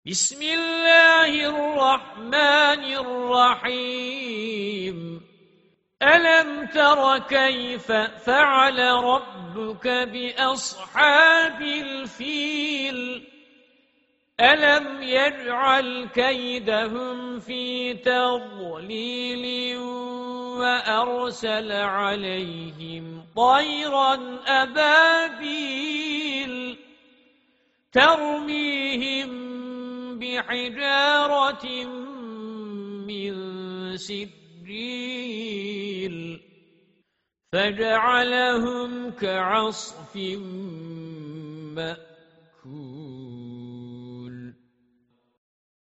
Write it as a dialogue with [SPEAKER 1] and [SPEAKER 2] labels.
[SPEAKER 1] بسم الله الرحمن الرحيم ألم تر كيف فعل ربك بأصحاب الفيل ألم يجعل كيدهم في تضليل وأرسل عليهم طيرا أبابيل ترميهم بحجارة من سجيل فجعلهم كعصف مأكول